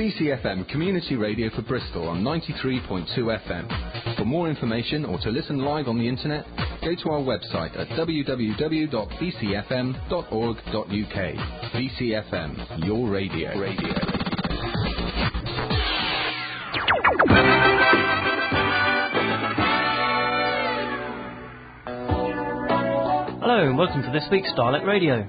BCFM Community Radio for Bristol on 93.2 FM. For more information or to listen live on the internet, go to our website at www.bcfm.org.uk. BCFM, your radio. Hello and welcome to this week's Dialect Radio.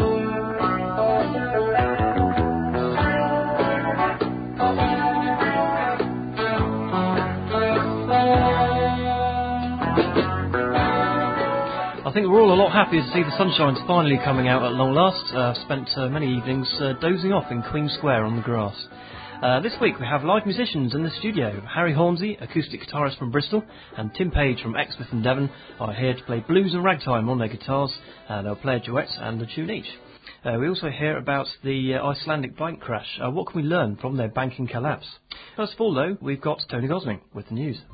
I think we're all a lot happier to see the sunshine's finally coming out at long last. Spent many evenings dozing off in Queen Square on the grass. This week we have live musicians in the studio. Harry Hornsey, acoustic guitarist from Bristol, and Tim Page from Exmouth and Devon are here to play blues and ragtime on their guitars, and they'll play a duet and a tune each. We also hear about the Icelandic bank crash. What can we learn from their banking collapse? First of all, though, we've got Tony Gosling with the news.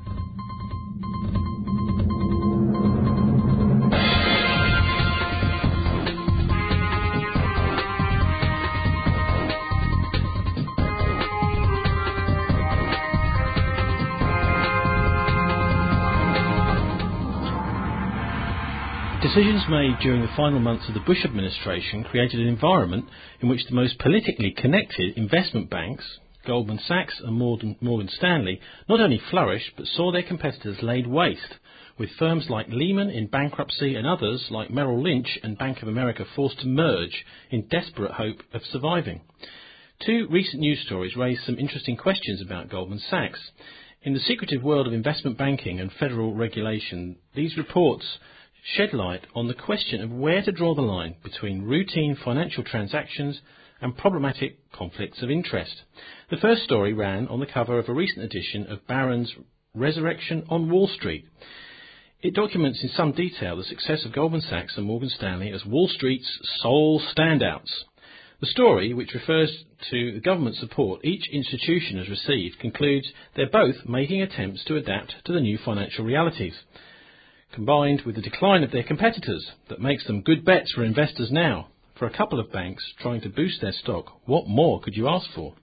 Decisions made during the final months of the Bush administration created an environment in which the most politically connected investment banks, Goldman Sachs and Morgan Stanley, not only flourished but saw their competitors laid waste, with firms like Lehman in bankruptcy and others like Merrill Lynch and Bank of America forced to merge in desperate hope of surviving. Two recent news stories raised some interesting questions about Goldman Sachs. In the secretive world of investment banking and federal regulation, these reports shed light on the question of where to draw the line between routine financial transactions and problematic conflicts of interest. The first story ran on the cover of a recent edition of Barron's Resurrection on Wall Street. It documents in some detail the success of Goldman Sachs and Morgan Stanley as Wall Street's sole standouts. The story, which refers to the government support each institution has received, concludes they're both making attempts to adapt to the new financial realities, combined with the decline of their competitors that makes them good bets for investors now. For a couple of banks trying to boost their stock, what more could you ask for?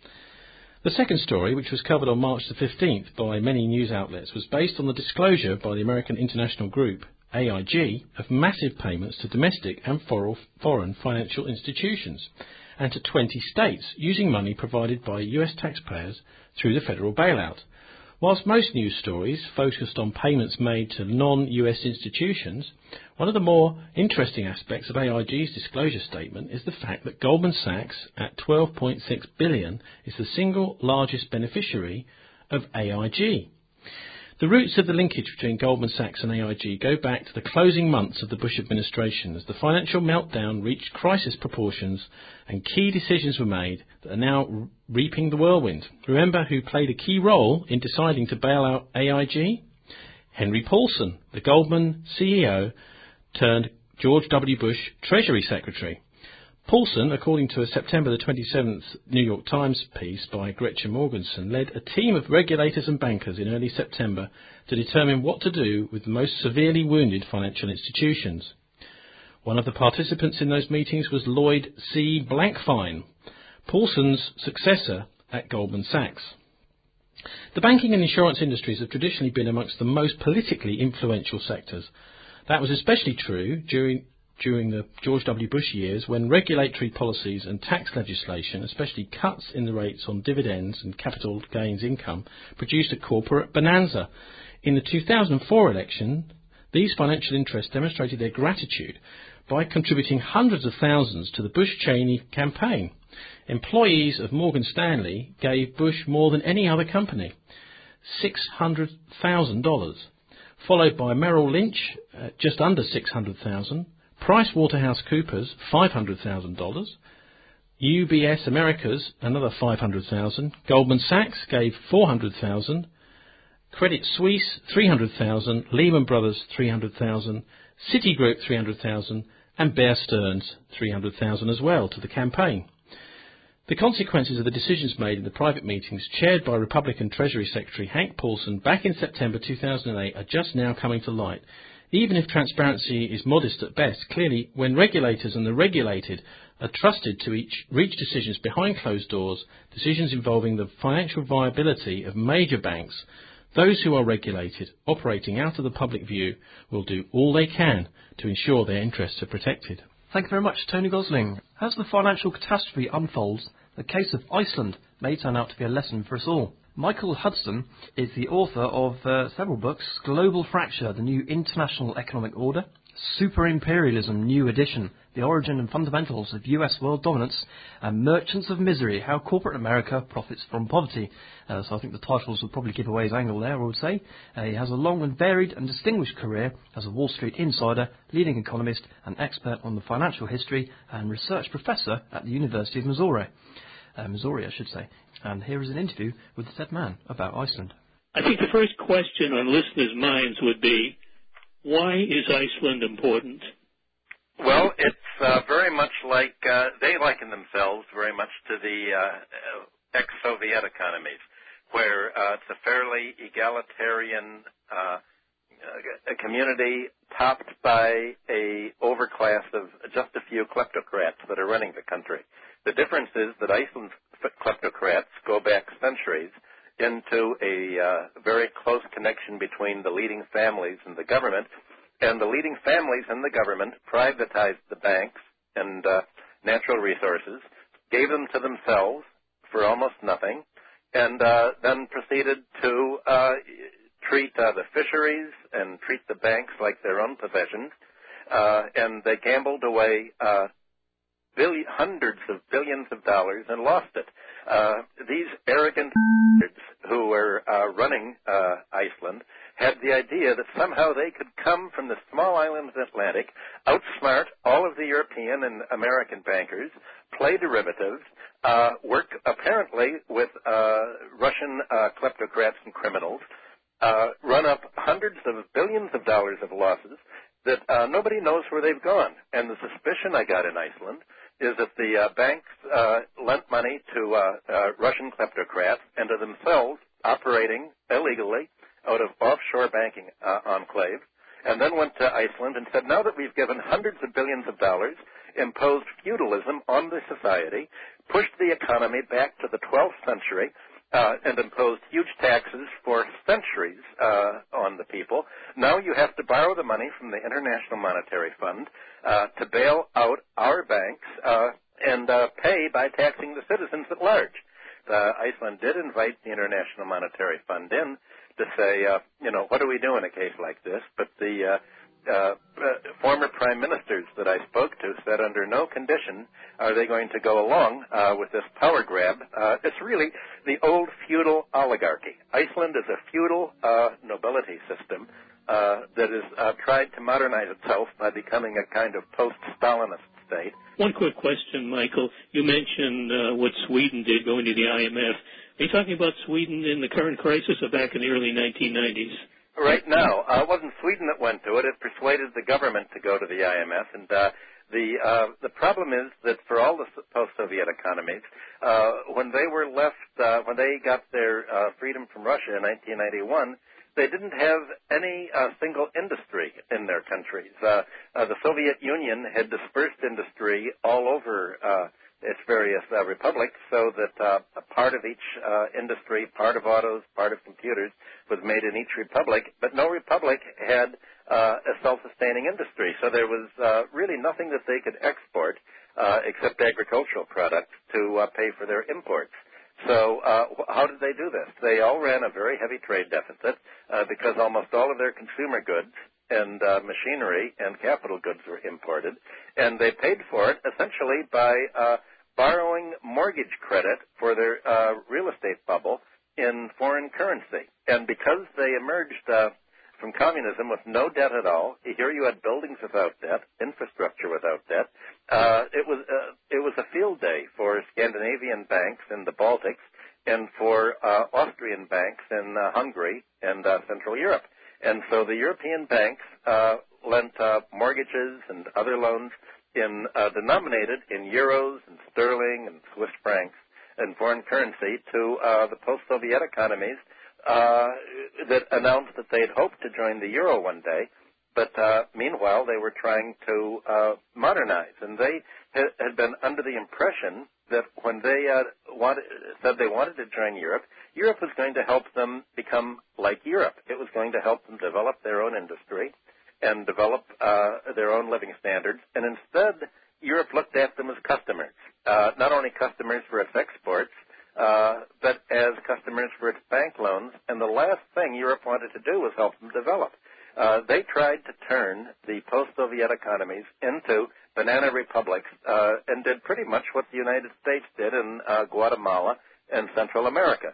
The second story, which was covered on March the 15th by many news outlets, was based on the disclosure by the American International Group, AIG, of massive payments to domestic and foreign financial institutions and to 20 states using money provided by US taxpayers through the federal bailout. Whilst most news stories focused on payments made to non-US institutions, one of the more interesting aspects of AIG's disclosure statement is the fact that Goldman Sachs, at $12.6 billion, is the single largest beneficiary of AIG. The roots of the linkage between Goldman Sachs and AIG go back to the closing months of the Bush administration as the financial meltdown reached crisis proportions and key decisions were made that are now reaping the whirlwind. Remember who played a key role in deciding to bail out AIG? Henry Paulson, the Goldman CEO turned George W. Bush Treasury Secretary. Paulson, according to a September the 27th New York Times piece by Gretchen Morgenson, led a team of regulators and bankers in early September to determine what to do with the most severely wounded financial institutions. One of the participants in those meetings was Lloyd C. Blankfein, Paulson's successor at Goldman Sachs. The banking and insurance industries have traditionally been amongst the most politically influential sectors. That was especially true during the George W. Bush years, when regulatory policies and tax legislation, especially cuts in the rates on dividends and capital gains income, produced a corporate bonanza. In the 2004 election, these financial interests demonstrated their gratitude by contributing hundreds of thousands to the Bush-Cheney campaign. Employees of Morgan Stanley gave Bush more than any other company, $600,000, followed by Merrill Lynch, just under $600,000, PricewaterhouseCoopers, $500,000, UBS Americas, another $500,000, Goldman Sachs gave $400,000, Credit Suisse, $300,000, Lehman Brothers, $300,000, Citigroup, $300,000, and Bear Stearns, $300,000 as well to the campaign. The consequences of the decisions made in the private meetings chaired by Republican Treasury Secretary Hank Paulson back in September 2008 are just now coming to light. Even if transparency is modest at best, clearly when regulators and the regulated are trusted to reach decisions behind closed doors, decisions involving the financial viability of major banks. Those who are regulated, operating out of the public view, will do all they can to ensure their interests are protected. Thank you very much, Tony Gosling. As the financial catastrophe unfolds, the case of Iceland may turn out to be a lesson for us all. Michael Hudson is the author of several books: Global Fracture, The New International Economic Order; Super Imperialism, New Edition, The Origin and Fundamentals of US World Dominance; and Merchants of Misery, How Corporate America Profits from Poverty. So I think the titles will probably give away his angle there, I would say. He has a long and varied and distinguished career as a Wall Street insider, leading economist, and expert on the financial history, and research professor at the University of Missouri. Missouri, I should say. And here is an interview with the said man about Iceland. I think the first question on listeners' minds would be, why is Iceland important? Well, it's very much like they liken themselves very much to the ex-Soviet economies, where it's a fairly egalitarian a community topped by a overclass of just a few kleptocrats that are running the country. The difference is that Iceland's kleptocrats go back centuries into a very close connection between the leading families and the government, and the leading families and the government privatized the banks and natural resources, gave them to themselves for almost nothing, and then proceeded to treat the fisheries and treat the banks like their own possessions, and they gambled away hundreds of billions of dollars and lost it. These arrogant who were running Iceland had the idea that somehow they could come from the small island of the Atlantic, outsmart all of the European and American bankers, play derivatives, work apparently with Russian kleptocrats and criminals, run up hundreds of billions of dollars of losses that nobody knows where they've gone. And the suspicion I got in Iceland is that the banks lent money to Russian kleptocrats and to themselves operating illegally out of offshore banking enclaves, and then went to Iceland and said, now that we've given hundreds of billions of dollars, imposed feudalism on the society, pushed the economy back to the 12th century, and imposed huge taxes for centuries on the people. Now you have to borrow the money from the International Monetary Fund to bail out our banks and pay by taxing the citizens at large. Iceland did invite the International Monetary Fund in to say, what do we do in a case like this? But the former prime ministers that I spoke to said under no condition are they going to go along with this power grab. It's really the old feudal oligarchy. Iceland is a feudal nobility system that has tried to modernize itself by becoming a kind of post-Stalinist state. One quick question, Michael. You mentioned what Sweden did going to the IMF. Are you talking about Sweden in the current crisis or back in the early 1990s? Right now. It wasn't Sweden that went to it. It persuaded the government to go to the IMF. And the problem is that for all the post-Soviet economies, when they were left, when they got their freedom from Russia in 1991, they didn't have any single industry in their countries. The Soviet Union had dispersed industry all over its various republics, so that a part of each industry, part of autos, part of computers, was made in each republic, but no republic had a self-sustaining industry. So there was really nothing that they could export except agricultural products to pay for their imports. So how did they do this? They all ran a very heavy trade deficit because almost all of their consumer goods and machinery and capital goods were imported, and they paid for it essentially by borrowing mortgage credit for their real estate bubble in foreign currency. And because they emerged from communism with no debt at all, here you had buildings without debt, infrastructure without debt. It was a field day for Scandinavian banks in the Baltics and for Austrian banks in Hungary and Central Europe. And so the European banks lent mortgages and other loans denominated in euros and sterling and Swiss francs and foreign currency to the post-Soviet economies that announced that they'd hoped to join the euro one day, but meanwhile they were trying to modernize, and they had been under the impression that when they said they wanted to join Europe, Europe was going to help them become like Europe. It was going to help them develop their own industry and develop their own living standards, and instead Europe looked at them as customers, not only customers for its exports, but as customers for its bank loans, and the last thing Europe wanted to do was help them develop. They tried to turn the post-Soviet economies into banana republics and did pretty much what the United States did in Guatemala and Central America.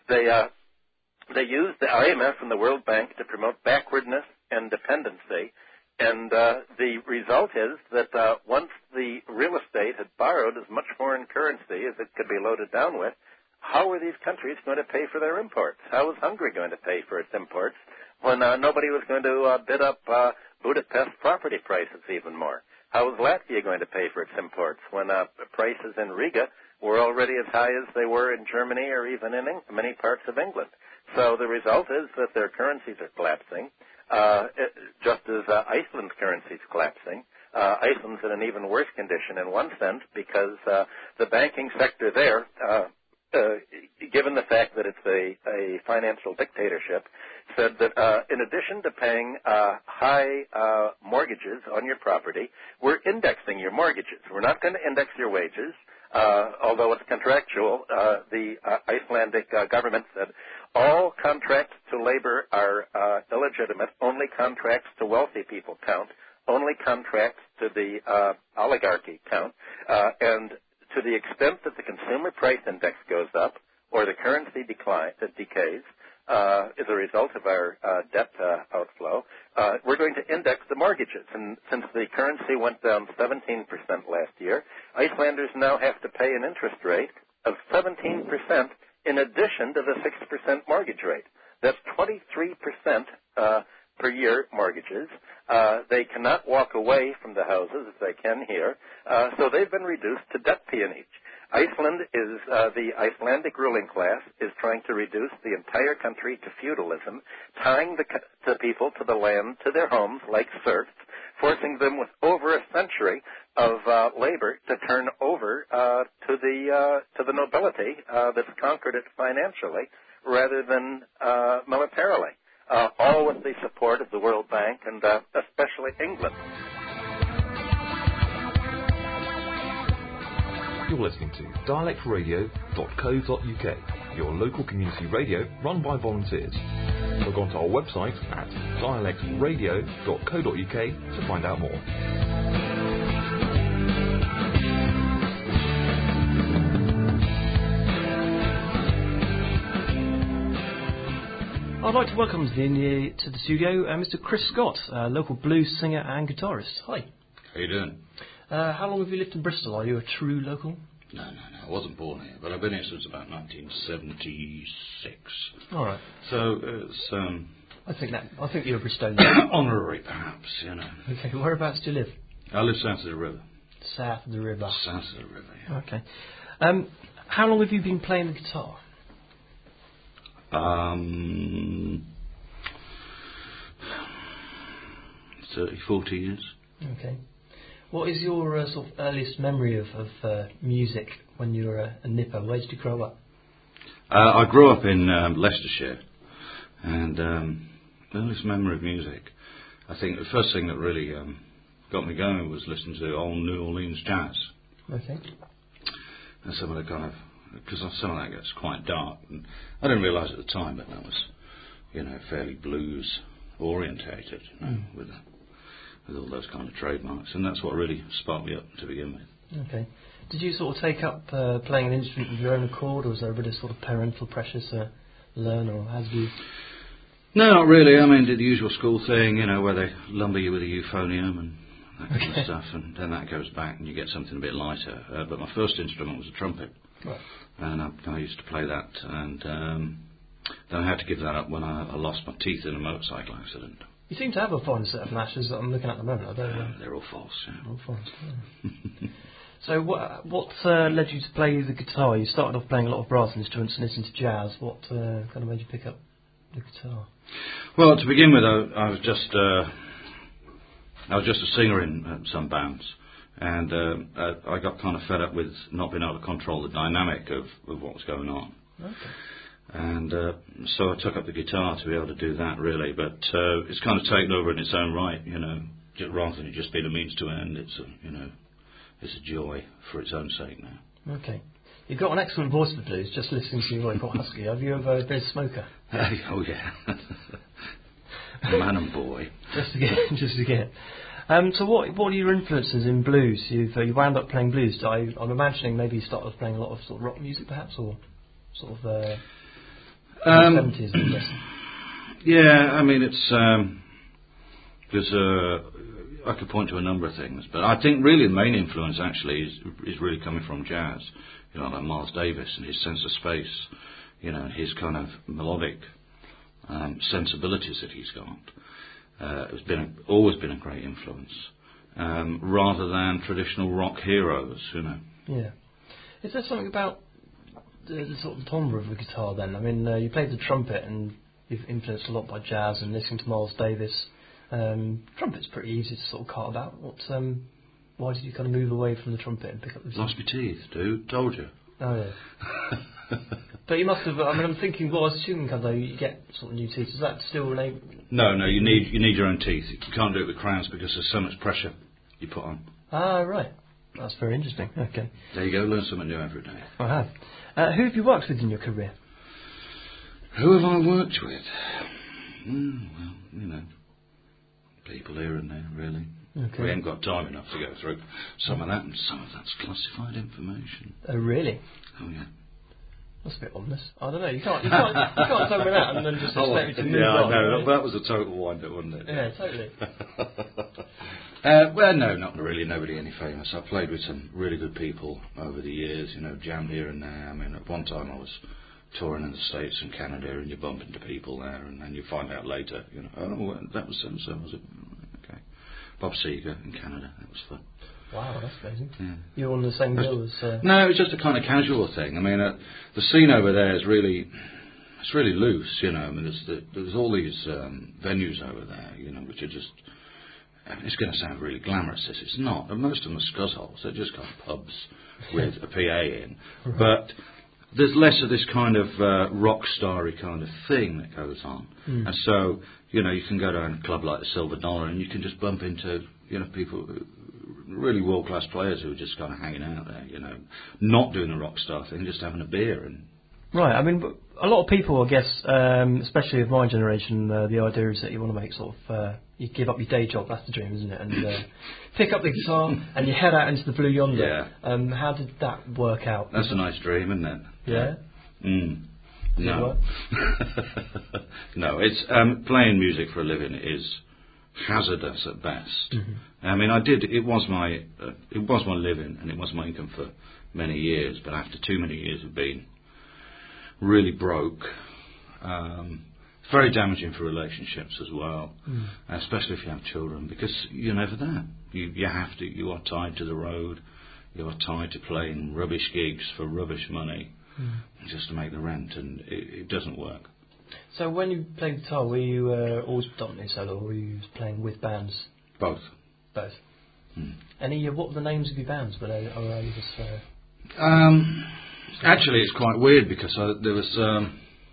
They used the IMF and the World Bank to promote backwardness and dependency, and the result is that once the real estate had borrowed as much foreign currency as it could be loaded down with, how were these countries going to pay for their imports? How was Hungary going to pay for its imports when nobody was going to bid up Budapest property prices even more? How was Latvia going to pay for its imports when prices in Riga were already as high as they were in Germany or even in many parts of England? So the result is that their currencies are collapsing, just as Iceland's currency is collapsing. Iceland's in an even worse condition in one sense because the banking sector there, given the fact that it's a financial dictatorship, said that in addition to paying high mortgages on your property, we're indexing your mortgages. We're not going to index your wages, although it's contractual. The Icelandic government said all contracts to labor are illegitimate. Only contracts to wealthy people count. Only contracts to the oligarchy count. And to the extent that the consumer price index goes up or the currency decays as a result of our debt outflow, we're going to index the mortgages. And since the currency went down 17% last year, Icelanders now have to pay an interest rate of 17% in addition to the 6% mortgage rate. That's 23% per year mortgages. They cannot walk away from the houses as they can here, so they've been reduced to debt peonage. Iceland is, the Icelandic ruling class is trying to reduce the entire country to feudalism, tying the people to the land, to their homes like serfs, forcing them with over a century of labor to turn over to the nobility that's conquered it financially rather than militarily. All with the support of the World Bank and especially England. You're listening to dialectradio.co.uk, your local community radio run by volunteers. Log on to our website at dialectradio.co.uk to find out more. I'd like to welcome to the studio Mr. Chris Scott, local blues singer and guitarist. Hi. How you doing? How long have you lived in Bristol? Are you a true local? No. I wasn't born here, but I've been here since about 1976. All right. So it's I think you're a Bristolian. honorary, perhaps, you know. Okay. Whereabouts do you live? I live south of the river. South of the river. South of the river, yeah. Okay. How long have you been playing the guitar? 30, 40 years. Okay. What is your sort of earliest memory of music when you were a nipper? Where did you grow up? I grew up in Leicestershire, and earliest memory of music, I think the first thing that really got me going was listening to old New Orleans jazz. Okay. And some of the kind of, because some of that gets quite dark, and I didn't realise at the time that was, you know, fairly blues orientated, you know, with all those kind of trademarks, and that's what really sparked me up to begin with. Okay. Did you sort of take up playing an instrument of your own accord, or was there a bit of sort of parental pressure to learn, or how did you? No, not really. I mean, did the usual school thing, you know, where they lumber you with a euphonium and that kind of stuff, and then that goes back and you get something a bit lighter. But my first instrument was a trumpet, Right. and I used to play that, and then I had to give that up when I lost my teeth in a motorcycle accident. You seem to have a fine set of lashes that I'm looking at the moment. I don't know. They're all false, yeah. All fine. Yeah. So what led you to play the guitar? You started off playing a lot of brass instruments and listening to jazz. What kind of made you pick up the guitar? Well, to begin with, I was just I was just a singer in some bands, and I got kind of fed up with not being able to control the dynamic of what was going on. Okay. And so I took up the guitar to be able to do that, really. But it's kind of taken over in its own right, rather than it just being a means to end. It's a joy for its own sake now. Okay. You've got an excellent voice for blues, just listening to your voice, quite husky. Have you ever been a smoker? Oh, yeah. Man and boy. Just to get. So what are your influences in blues? You wound up playing blues. I'm imagining maybe you started playing a lot of sort of rock music, perhaps, or sort of 70s, I'm guessing. Yeah, I mean, it's I could point to a number of things, but I think really the main influence actually is really coming from jazz. Like Miles Davis and his sense of space, and his kind of melodic sensibilities that he's got. It's always been a great influence, rather than traditional rock heroes, Yeah. Is there something about the sort of timbre of the guitar then? I mean, you played the trumpet and you've influenced a lot by jazz and listening to Miles Davis. Trumpet's pretty easy to sort of carve out. Why did you kind of move away from the trumpet and pick up the... Lost my teeth, dude. Told you. Oh, yeah. But you must have... I mean, I'm thinking, I was assuming kind of you get sort of new teeth. Is that still an... No, you need your own teeth. You can't do it with crowns because there's so much pressure you put on. Ah, right. That's very interesting. Okay. There you go. Learn something new every day. I have. Who have you worked with in your career? Who have I worked with? Well, people here and there, really. Okay. We ain't got time enough to go through some of that, and some of that's classified information. Oh, really? Oh, yeah. That's a bit ominous. I don't know. You can't tell me that and then just expect me to move on. Yeah, I know. That was a total wind-up, wasn't it? Yeah, totally. Well, no, not really. Nobody any famous. I played with some really good people over the years. Jammed here and there. I mean, at one time I was touring in the States and Canada, and you bump into people there, and then you find out later, oh, that was so-and-so, was it? Okay. Bob Seger in Canada. That was fun. Wow, that's amazing. Yeah. You're on the same bill as... No, it was just a kind of casual thing. I mean, the scene over there is really loose, I mean, there's all these venues over there, which are just... It's going to sound really glamorous, this. It's not. And most of them are scuzzholes. They're just kind of pubs with a PA in. Right. But there's less of this kind of rock starry kind of thing that goes on. And so, you can go down a club like the Silver Dollar and you can just bump into, people... really world-class players who are just kind of hanging out there, not doing the rock star thing, just having a beer. Right, I mean, a lot of people, I guess, especially of my generation, the idea is that you want to make sort of, you give up your day job, that's the dream, isn't it? And pick up the guitar and you head out into the blue yonder. Yeah. How did that work out? That's a nice dream, isn't it? Yeah? No. No, it's playing music for a living is hazardous at best. I mean, it was my living and it was my income for many years, but after too many years of being really broke, it's very damaging for relationships as well, especially if you have children, because you're never there. You are tied to the road, you are tied to playing rubbish gigs for rubbish money just to make the rent, and it doesn't work. So when you played guitar, were you always predominantly solo, or were you playing with bands? Both. Both. What were the names of your bands? Or are you just... Actually, it's quite weird because there was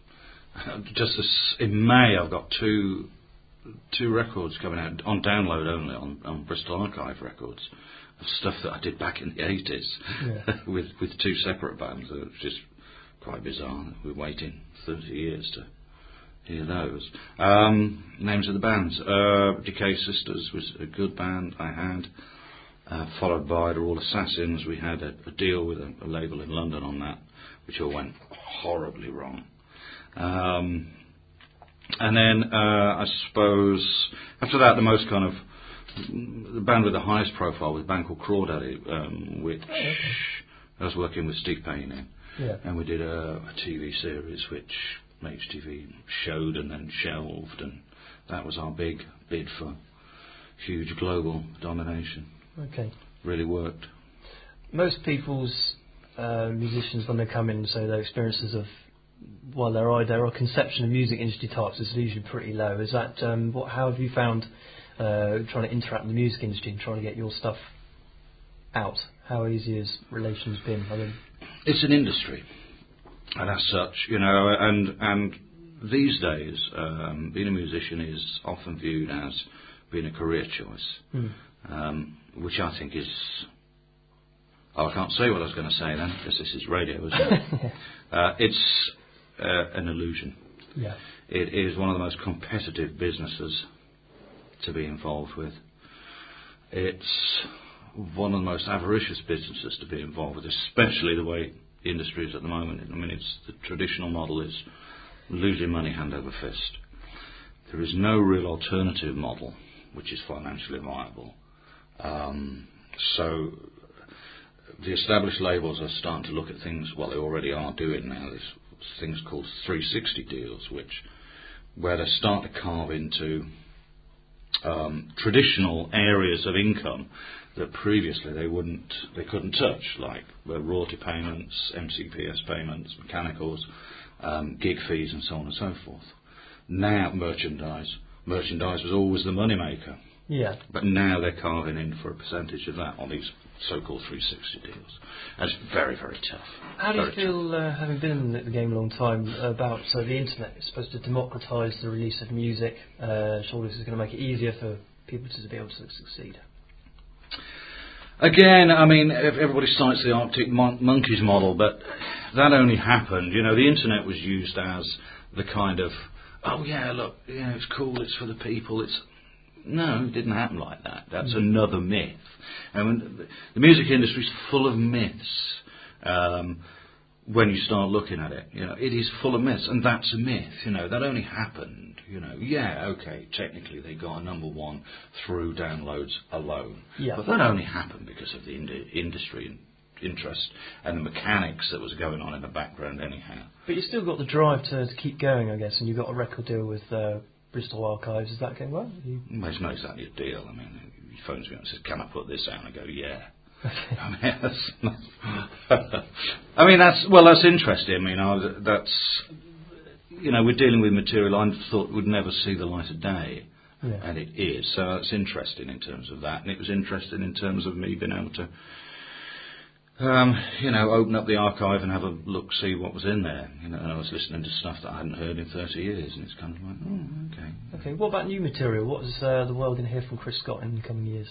in May I've got two records coming out on download only on Bristol Archive Records of stuff that I did back in the 80s with two separate bands. It was just quite bizarre. We're waiting 30 years to hear those. Names of the bands. Decay Sisters was a good band I had. Followed by The All Assassins. We had a deal with a label in London on that, which all went horribly wrong. And then I suppose after that, the most kind of the band with the highest profile was a band called Crawdaddy, which I was working with Steve Payne in. Yeah. And we did a TV series which HTV showed and then shelved, and that was our big bid for huge global domination. Okay. Really worked. Most people's musicians, when they come in, say their experiences of, their conception of music industry types is usually pretty low. Is that how have you found trying to interact with the music industry and trying to get your stuff out? How easy has relations been? It's an industry, and as such, and these days, being a musician is often viewed as being a career choice, which I think is... Oh, I can't say what I was going to say then, because this is radio, isn't it? It's an illusion. Yeah. It is one of the most competitive businesses to be involved with. It's one of the most avaricious businesses to be involved with, especially the way the industry is at the moment. I mean, the traditional model is losing money hand over fist. There is no real alternative model which is financially viable. So the established labels are starting to look at things, well, they already are doing now. There's things called 360 deals, where they start to carve into traditional areas of income that previously they couldn't touch, like royalty payments, MCPS payments, mechanicals, gig fees, and so on and so forth. Now merchandise was always the money maker. Yeah. But now they're carving in for a percentage of that on these so-called 360 deals. And it's very, very tough. How do you feel, having been in the game a long time, about the internet? It's supposed to democratise the release of music. Surely this is going to make it easier for people to be able to succeed. Again, I mean, everybody cites the Arctic Monkeys model, but that only happened. The internet was used as the kind of, oh yeah, look, it's cool, it's for the people, No, it didn't happen like that. That's another myth. And the music industry is full of myths. When you start looking at it, it is full of myths, and that's a myth. That only happened. Technically they got a number one through downloads alone. Yeah. But that only happened because of the industry interest and the mechanics that was going on in the background anyhow. But you still got the drive to keep going, I guess, and you've got a record deal with Bristol Archives. Is that going well? Well, it's not exactly a deal. I mean, he phones me up and says, "Can I put this out?" And I go, "Yeah." I mean, that's interesting. I mean, we're dealing with material I thought would never see the light of day, and it is. So it's interesting in terms of that, and it was interesting in terms of me being able to, open up the archive and have a look, see what was in there. And I was listening to stuff that I hadn't heard in 30 years, and it's kind of like, oh, okay. Okay. What about new material? What is the world going to hear from Chris Scott in the coming years?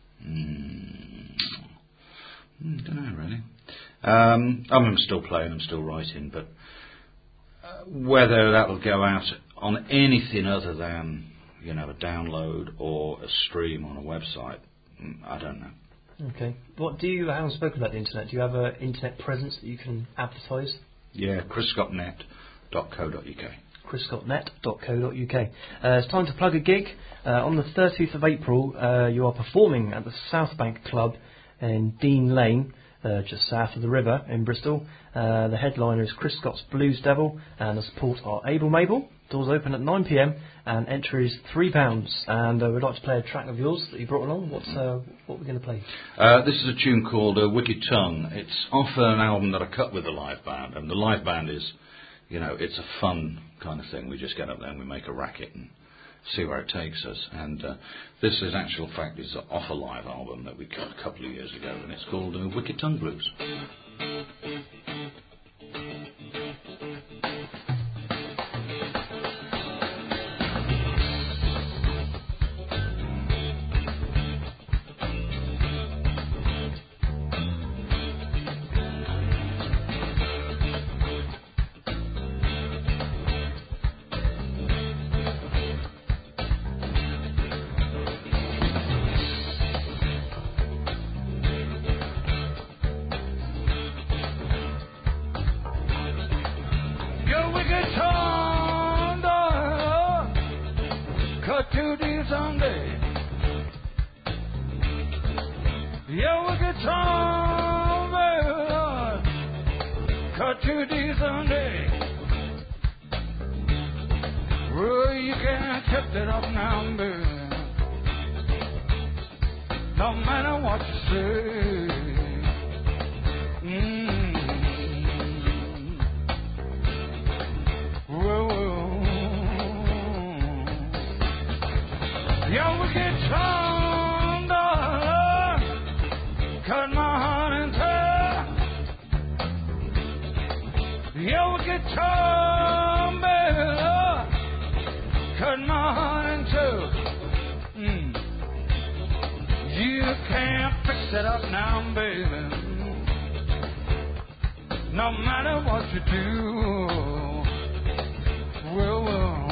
Don't know really. I'm still playing, I'm still writing, but whether that will go out on anything other than a download or a stream on a website, I don't know. Okay. I haven't spoken about the internet. Do you have an internet presence that you can advertise? Yeah, chrisscottnet.co.uk. chrisscottnet.co.uk. It's time to plug a gig. On the 30th of April, you are performing at the South Bank Club in Dean Lane, just south of the river in Bristol. The headliner is Chris Scott's Blues Devil, and the support are Abel Mabel. Doors open at 9 p.m. and entry is £3. And we'd like to play a track of yours that you brought along. What we're going to play? This is a tune called Wicked Tongue. It's off an album that I cut with the live band, and the live band is, it's a fun kind of thing. We just get up there and we make a racket and see where it takes us. And this is actual fact is off a live album that we cut a couple of years ago, and it's called Wicked Tongue Blues. No matter what you say, whoa, yeah, we get old guitar, baby, Lord, cut my heart in two. You can't fix it up now, baby, no matter what you do. Well,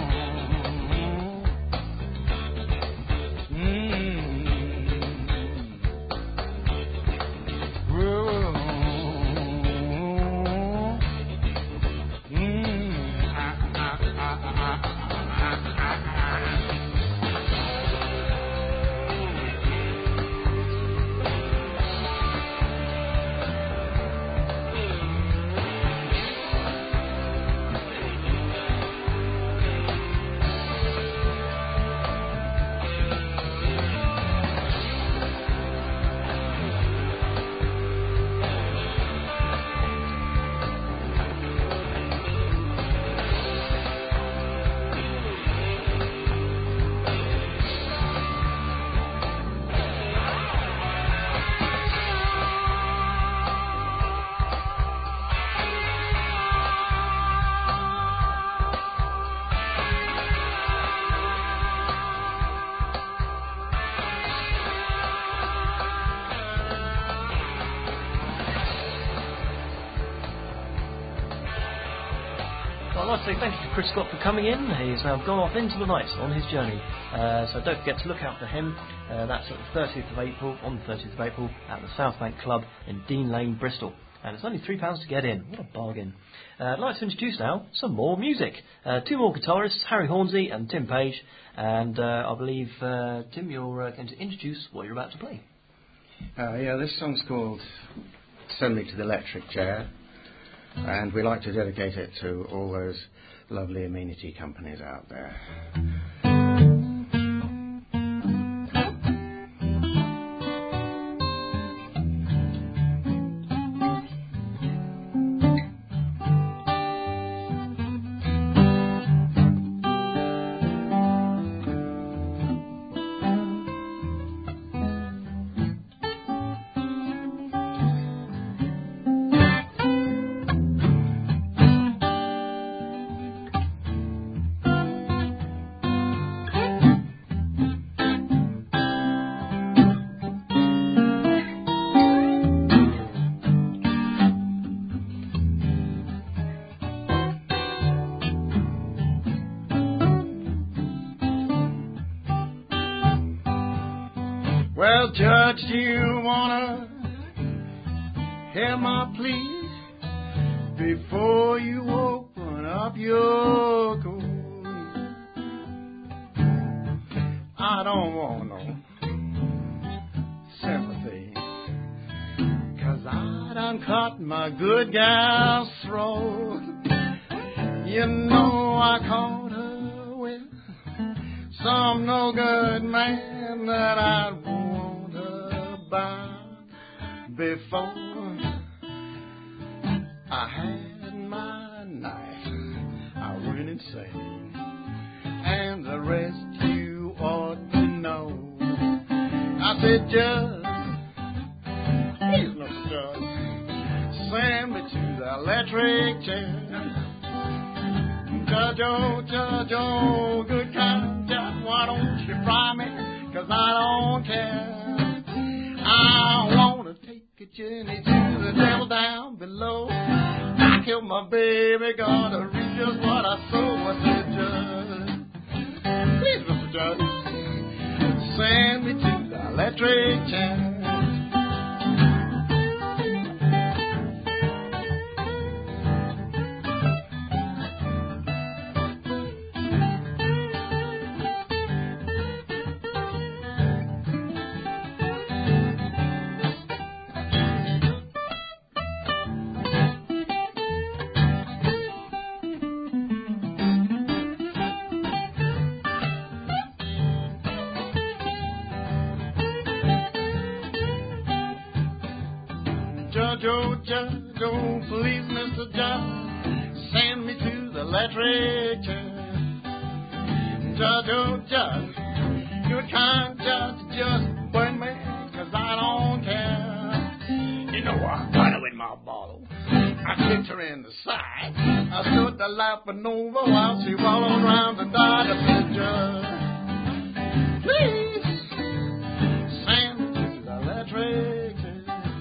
I'd like to say thank you to Chris Scott for coming in. He's now gone off into the night on his journey. So don't forget to look out for him. That's at the 30th of April, on the 30th of April, at the South Bank Club in Dean Lane, Bristol. And it's only £3 to get in. What a bargain. I'd like to introduce now some more music. Two more guitarists, Harry Hornsey and Tim Page. And I believe, Tim, you're going to introduce what you're about to play. Yeah, this song's called Send Me to the Electric Chair. And we like to dedicate it to all those lovely amenity companies out there. Well, Judge, do you wanna hear my plea before you open up your coat? I don't want no sympathy, 'cause I done cut my good gal's throat. You know I caught her with some no good man that I'd want her by before I had my knife. I went insane, and the rest you ought to know. I said, Judge, please, Mr. Judge, send me to the electric chair. Judge, oh, good kind Judge, why don't you fry me? 'Cause I don't care. I wanna take a journey to the devil down below. I killed my baby, gotta reap just what I sow. I said, Judge, please, Mr. Judge, send me to the electric chair. Judge, oh, please, Mr. Judge, send me to the electric chair. Judge, oh, Judge, good kind Judge, just burn me, 'cause I don't care. You know, I got her with my bottle. I kicked her in the side. I stood there laughing over while she wallowed around the dot. I said, Judge, please send me to the electric chair.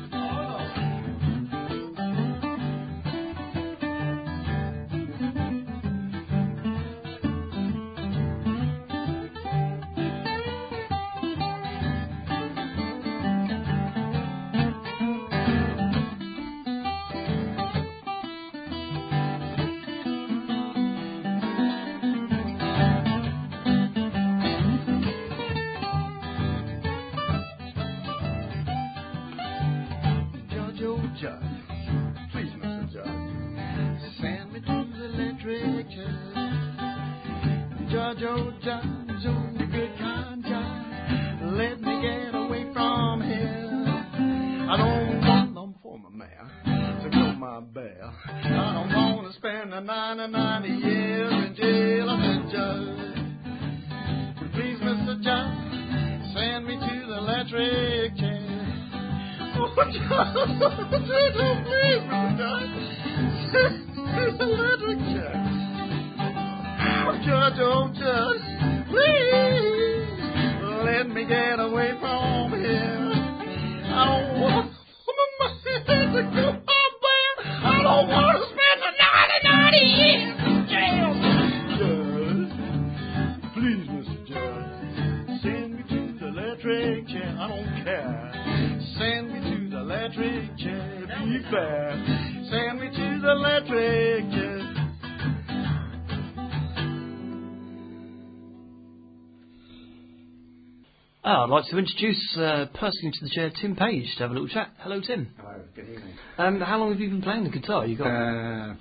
Judge, oh Judge, oh you good kind Judge, let me get away from here. I don't want them for my mare to go my bail. I don't want to spend the 90 years in jail. I said, Judge, please, Mr. Judge, send me to the electric chair. Oh, Judge, oh, please, Mr. Judge, send me to the electric chair. Judge, oh Judge, please let me get away from here. I don't want my man to go on bail. I don't want to spend the 90 years in jail. Judge, please, Mr. Judge, send me to the electric chair. I don't care. Send me to the electric chair. Be fair. Send me to the electric chair. I'd like to introduce personally to the chair Tim Page to have a little chat. Hello, Tim. Hello, good evening. How long have you been playing the guitar? You got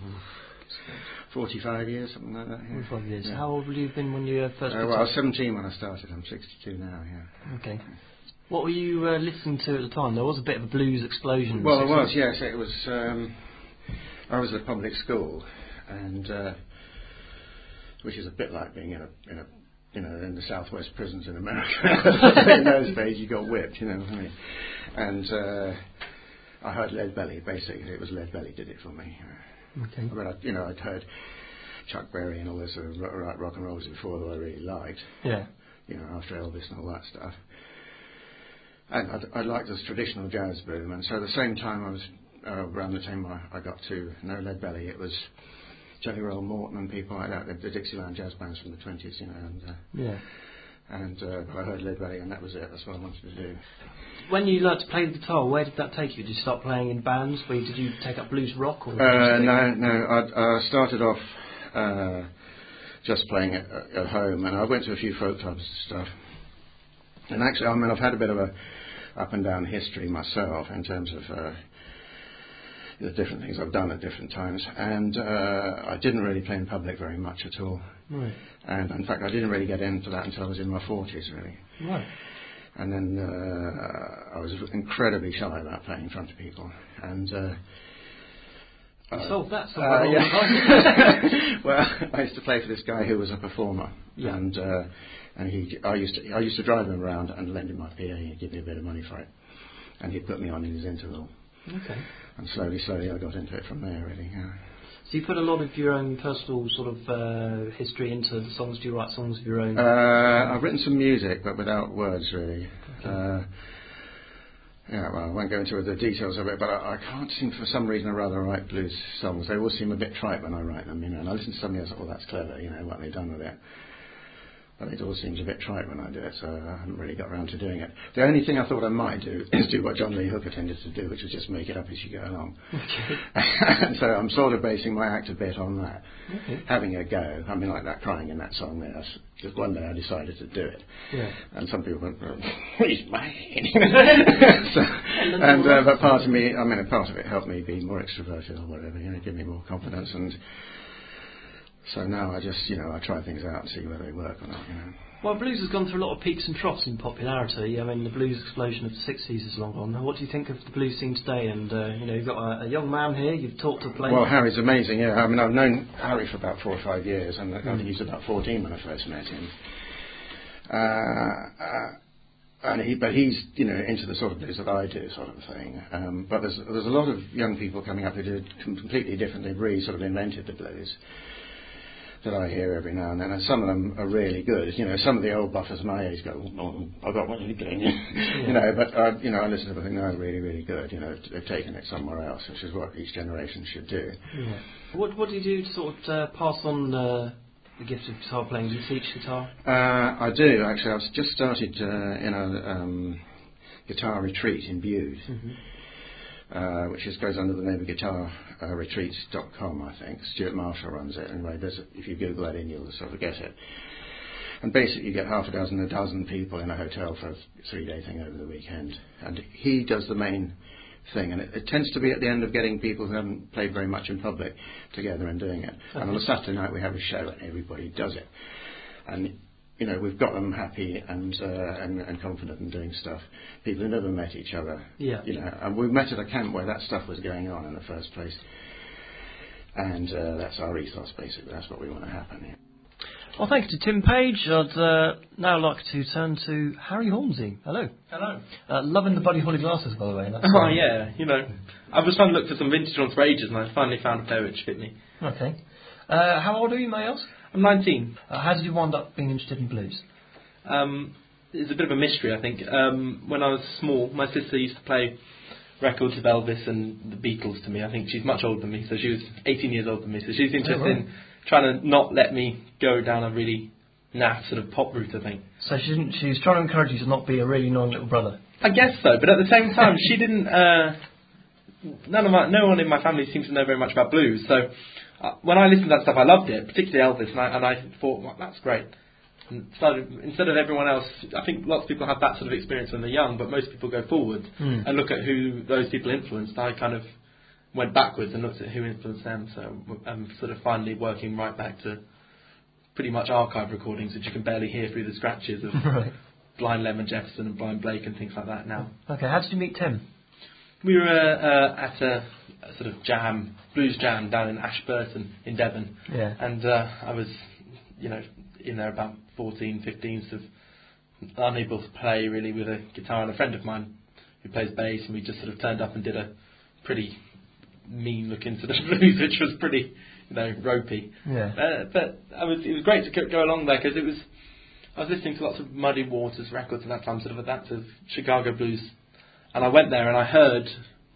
45 years, something like that. Yeah. 45 years. Yeah. How old would you have been when you first? Well, I was 17 when I started. I'm 62 now. Yeah. Okay. What were you listening to at the time? There was a bit of a blues explosion. Well, there was. Yes, it was. I was at public school, and which is a bit like being in the Southwest prisons in America. In those days, you got whipped, you know what I mean? And I heard Lead Belly, basically. It was Lead Belly did it for me. Okay. I mean, I'd heard Chuck Berry and all this sort of rock and rolls before that I really liked. Yeah. You know, after Elvis and all that stuff. And I liked this traditional jazz boom. And so at the same time, I was around the time I got to know Lead Belly, it was Jelly Roll Morton and people like that, the Dixieland jazz bands from the 20s, you know. And I heard Lead Belly, and that was it. That's what I wanted to do. When you learnt to play the guitar, where did that take you? Did you start playing in bands? Did you take up blues rock? Or No. I started off just playing it at home, and I went to a few folk clubs and stuff. And actually, I mean, I've had a bit of a up and down history myself in terms of the different things I've done at different times, and I didn't really play in public very much at all. Right. And in fact, I didn't really get into that until I was in my 40s, really. Right. And then I was incredibly shy about playing in front of people, and you solved that. Yeah. Well, I used to play for this guy who was a performer, yeah. and I used to drive him around and lend him my PA. He'd give me a bit of money for it, and he'd put me on in his interval. Okay. And slowly, I got into it from there, really. Yeah. So you put a lot of your own personal sort of history into the songs. Do you write songs of your own? I've written some music, but without words, really. Okay. Yeah, well, I won't go into the details of it, but I can't seem, for some reason or rather, write blues songs. They all seem a bit trite when I write them, you know. And I listen to somebody else, oh, that's clever, you know, what they've done with it. But it all seems a bit trite when I do it, so I haven't really got around to doing it. The only thing I thought I might do is do what John Lee Hooker tended to do, which was just make it up as you go along. Okay. And so I'm sort of basing my act a bit on that. Okay. Having a go. I mean, like that crying in that song there. Just one day I decided to do it. Yeah. And some people went, he's mad. But part of me, I mean, part of it helped me be more extroverted or whatever, you know, give me more confidence. And so now I just, you know, I try things out and see whether they work or not, you know. Well, blues has gone through a lot of peaks and troughs in popularity. I mean, the blues explosion of the 60s is long gone. What do you think of the blues scene today? And, you know, you've got a young man here, you've talked to play. Well, Harry's amazing, yeah. I mean, I've known Harry for about 4 or 5 years, and I think he was about 14 when I first met him. But he's into the sort of blues that I do, sort of thing. But there's a lot of young people coming up who do it completely differently. They've really sort of invented the blues that I hear every now and then, and some of them are really good. Some of the old buffers my age go, "Oh, I got what you're doing," But I listen to them and think, "No, really, really good." They've taken it somewhere else, which is what each generation should do. Yeah. What do you do to sort of pass on the gift of guitar playing? Do you teach guitar? I do actually. I've just started in a guitar retreat in Bude. Mm-hmm. Which goes under the name of guitarretreats.com, I think. Stuart Marshall runs it. Anyway, if you Google that in, you'll sort of get it. And basically you get half a dozen people in a hotel for a 3-day thing over the weekend. And he does the main thing. And it tends to be at the end of getting people who haven't played very much in public together and doing it. Okay. And on a Saturday night we have a show and everybody does it. And we've got them happy and confident in doing stuff. People who never met each other. Yeah. And we met at a camp where that stuff was going on in the first place. And that's our ethos, basically. That's what we want to happen here. Well, thank you to Tim Page. I'd now like to turn to Harry Hornsey. Hello. Hello. Loving the Buddy Holly glasses, by the way. Yeah. I was trying to look for some vintage ones for ages, and I finally found a pair which fit me. Okay. How old are you, may I ask? I'm 19. How did you wind up being interested in blues? It's a bit of a mystery, I think. When I was small, my sister used to play records of Elvis and the Beatles to me. I think she's much older than me, so she was 18 years older than me. So she's interested in trying to not let me go down a really naff sort of pop route, I think. So she was trying to encourage you to not be a really annoying little brother? I guess so, but at the same time, she didn't... no one in my family seems to know very much about blues, so... when I listened to that stuff, I loved it, particularly Elvis, and I thought, well, that's great. And instead of everyone else, I think lots of people have that sort of experience when they're young, but most people go forward and look at who those people influenced. I kind of went backwards and looked at who influenced them, so I'm sort of finally working right back to pretty much archive recordings, which you can barely hear through the scratches of Blind Lemon Jefferson and Blind Blake and things like that now. Okay, how did you meet Tim? We were at a sort of blues jam down in Ashburton in Devon. Yeah. And I was, in there about 14, 15, sort of unable to play really with a guitar. And a friend of mine who plays bass, and we just sort of turned up and did a pretty mean-looking sort of blues, which was pretty, ropey. Yeah. But it was great to go along there because I was listening to lots of Muddy Waters records at that time, sort of adaptive Chicago blues. And I went there and I heard,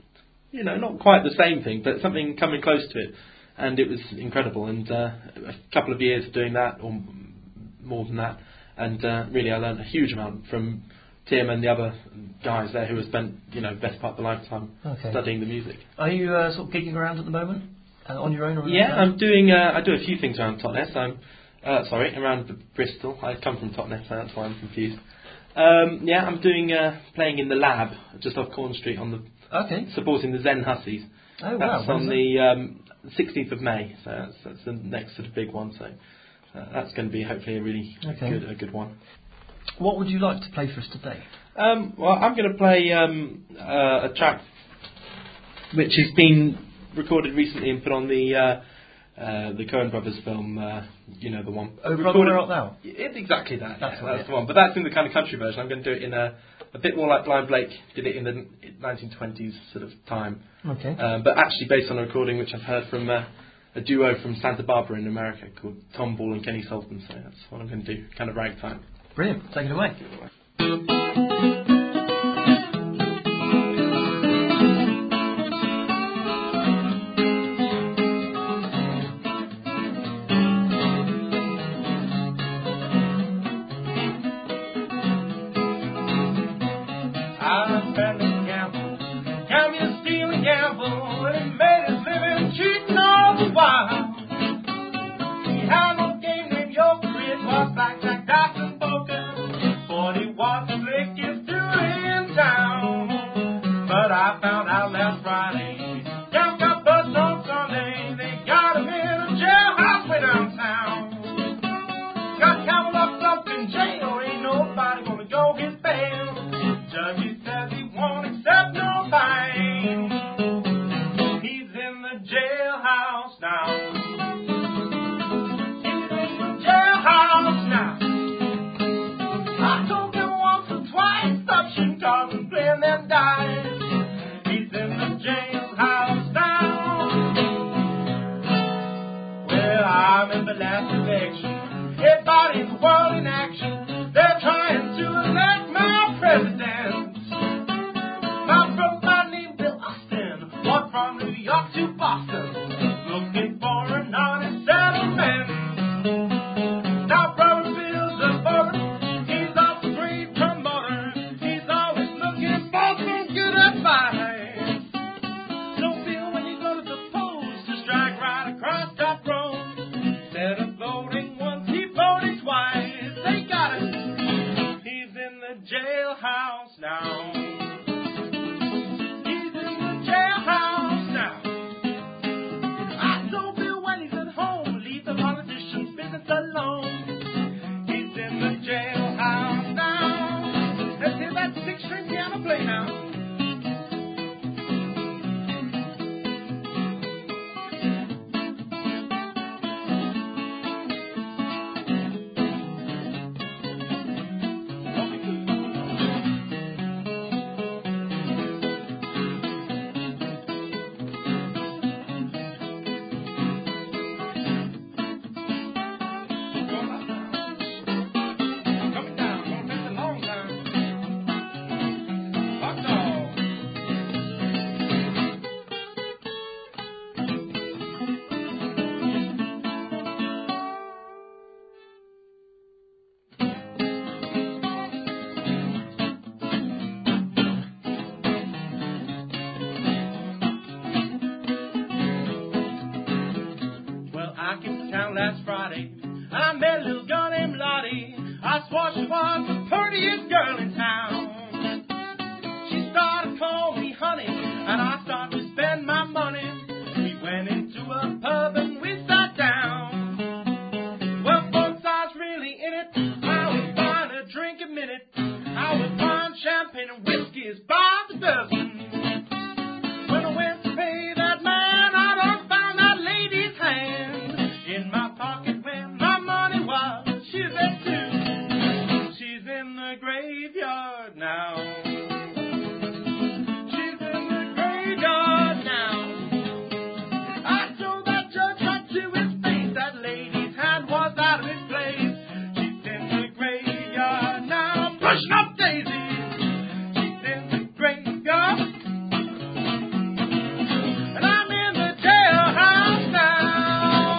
not quite the same thing, but something coming close to it. And it was incredible. And a couple of years of doing that, or more than that. And really I learned a huge amount from Tim and the other guys there who have spent, best part of their lifetime studying the music. Are you sort of gigging around at the moment? On your own? Or yeah, I'm doing, I do a few things around Totnes. Around Bristol. I come from Totnes, so that's why I'm confused. I'm doing playing in the Lab just off Corn Street on the supporting the Zen Hussies. Oh, that's wow. on the 16th of May, so that's the next sort of big one. So that's going to be hopefully a really good one. What would you like to play for us today? Well, I'm going to play a track which has been recorded recently and put on the Coen Brothers film, the one. Oh, Brother, Where Art Thou? It's exactly that. That's the one. But that's in the kind of country version. I'm going to do it in a bit more like Blind Blake did it in the 1920s sort of time. Okay. But actually based on a recording which I've heard from a duo from Santa Barbara in America called Tom Ball and Kenny Sultan. So that's what I'm going to do, kind of ragtime. Brilliant. Take it away. Like Jack Dawson Boca, 40 watts of I remember last election, everybody in the world in action. They're trying to elect my president. My brother named Bill Austin walked from New York to Boston, looking for an honest settlement. Now brother Bill's a voter, he's a great promoter. He's always looking for some good advice. So Bill, when you go to the polls, to strike right across that road. Instead of voting once, he voted twice. They got him. He's in the jailhouse now. He's in the jailhouse now. I told Bill when he's at home, leave the politicians' business alone. He's in the jailhouse now. Let's hear that six-string piano play now. Coming down, gonna take a long time. Hot dog. Well, I came to town last Friday, and I met a little girl named Lottie. I swore she was the prettiest girl in town. She started calling me honey, and I started to spend my money. We went into a pub and we sat down. Well, folks, I was really in it. I was buying a drink a minute. I was buying champagne and whiskeys by the dozen. When I went to pay that man, I done found that lady's hand in my pocket where my money was. She's there too. She's in the graveyard now. She's in the graveyard now. I told that judge right to his face that lady's hand was out of its place. She's in the graveyard now, pushing up daisies. She's in the graveyard. And I'm in the jailhouse now.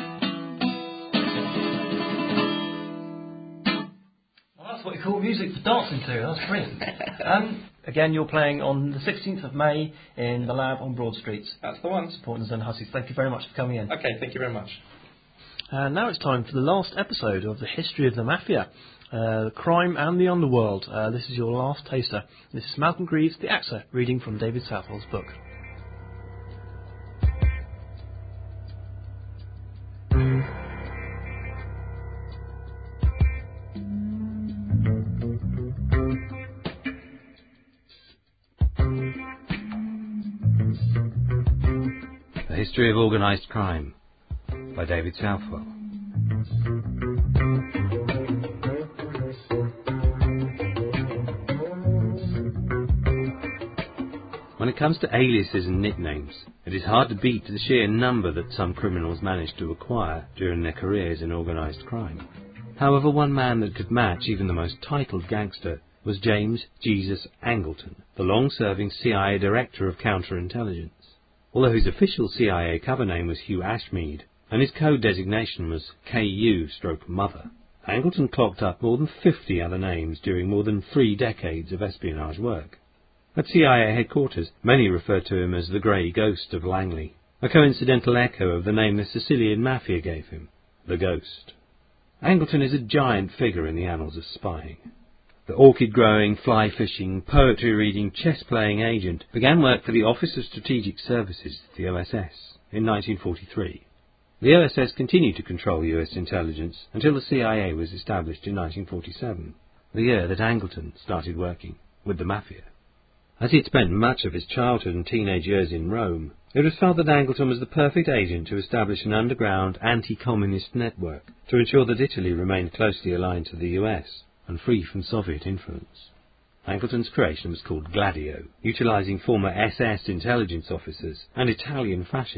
Well, that's what you call music for dancing to. That's brilliant. Again, you're playing on the 16th of May in the Lab on Broad Street. That's the one. Supporting Zen Hussies. Thank you very much for coming in. Okay, thank you very much. And now it's time for the last episode of the history of the mafia, crime and the underworld. This is your last taster. This is Malcolm Greaves, the actor, reading from David Southwell's book. The History of Organised Crime by David Southwell. When it comes to aliases and nicknames, it is hard to beat the sheer number that some criminals manage to acquire during their careers in organised crime. However, one man that could match even the most titled gangster was James Jesus Angleton, the long-serving CIA Director of Counterintelligence. Although his official CIA cover name was Hugh Ashmead, and his code designation was KU/Mother, Angleton clocked up more than 50 other names during more than 3 decades of espionage work. At CIA headquarters, many referred to him as the Grey Ghost of Langley, a coincidental echo of the name the Sicilian Mafia gave him, the Ghost. Angleton is a giant figure in the annals of spying. The orchid-growing, fly-fishing, poetry-reading, chess-playing agent began work for the Office of Strategic Services, the OSS, in 1943. The OSS continued to control US intelligence until the CIA was established in 1947, the year that Angleton started working with the Mafia. As he had spent much of his childhood and teenage years in Rome, it was felt that Angleton was the perfect agent to establish an underground anti-communist network to ensure that Italy remained closely aligned to the US and free from Soviet influence. Angleton's creation was called Gladio, utilizing former SS intelligence officers and Italian fascists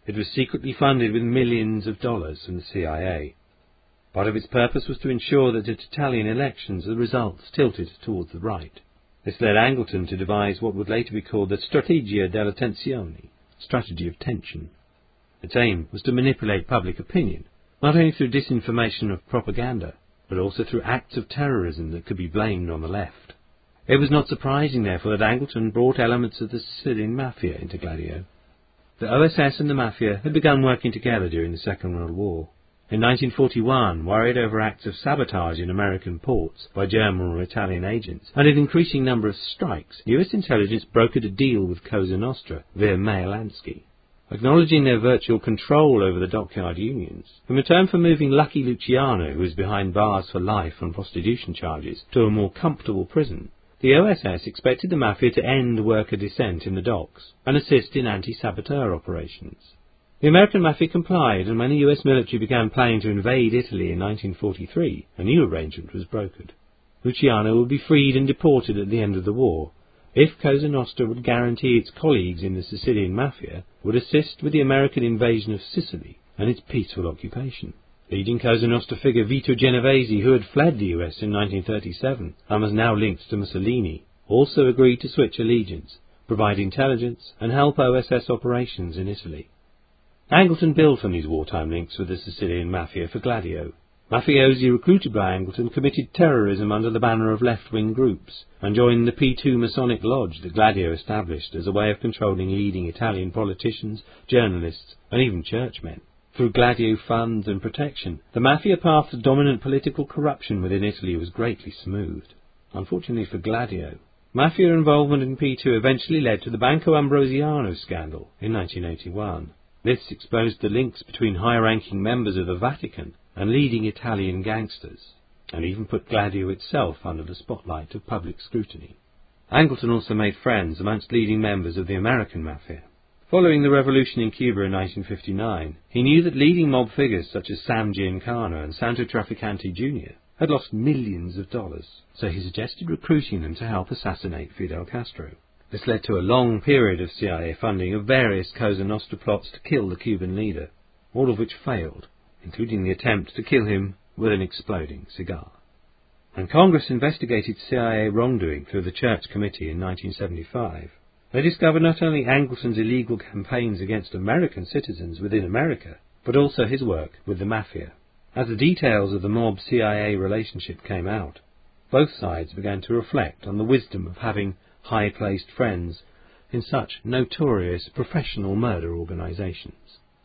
It was secretly funded with millions of dollars from the CIA. Part of its purpose was to ensure that at Italian elections the results tilted towards the right. This led Angleton to devise what would later be called the Strategia della Tensione, strategy of tension. Its aim was to manipulate public opinion, not only through disinformation of propaganda, but also through acts of terrorism that could be blamed on the left. It was not surprising, therefore, that Angleton brought elements of the Sicilian Mafia into Gladio. The OSS and the Mafia had begun working together during the Second World War. In 1941, worried over acts of sabotage in American ports by German or Italian agents, and an increasing number of strikes, US intelligence brokered a deal with Cosa Nostra via Meyer Lansky. Acknowledging their virtual control over the dockyard unions, in return for moving Lucky Luciano, who was behind bars for life on prostitution charges, to a more comfortable prison, the OSS expected the Mafia to end worker dissent in the docks and assist in anti-saboteur operations. The American Mafia complied, and when the US military began planning to invade Italy in 1943, a new arrangement was brokered. Luciano would be freed and deported at the end of the war, if Cosa Nostra would guarantee its colleagues in the Sicilian Mafia would assist with the American invasion of Sicily and its peaceful occupation. Leading Cosa Nostra figure Vito Genovese, who had fled the US in 1937 and was now linked to Mussolini, also agreed to switch allegiance, provide intelligence and help OSS operations in Italy. Angleton built on these wartime links with the Sicilian Mafia for Gladio. Mafiosi recruited by Angleton committed terrorism under the banner of left-wing groups and joined the P2 Masonic Lodge that Gladio established as a way of controlling leading Italian politicians, journalists and even churchmen. Through Gladio funds and protection, the Mafia path to dominant political corruption within Italy was greatly smoothed. Unfortunately for Gladio, Mafia involvement in P2 eventually led to the Banco Ambrosiano scandal in 1981. This exposed the links between high-ranking members of the Vatican and leading Italian gangsters, and even put Gladio itself under the spotlight of public scrutiny. Angleton also made friends amongst leading members of the American Mafia. Following the revolution in Cuba in 1959, he knew that leading mob figures such as Sam Giancana and Santo Trafficante Jr. had lost millions of dollars, so he suggested recruiting them to help assassinate Fidel Castro. This led to a long period of CIA funding of various Cosa Nostra plots to kill the Cuban leader, all of which failed, including the attempt to kill him with an exploding cigar. When Congress investigated CIA wrongdoing through the Church Committee in 1975, they discovered not only Angleton's illegal campaigns against American citizens within America, but also his work with the Mafia. As the details of the mob-CIA relationship came out, both sides began to reflect on the wisdom of having high-placed friends in such notorious professional murder organisations.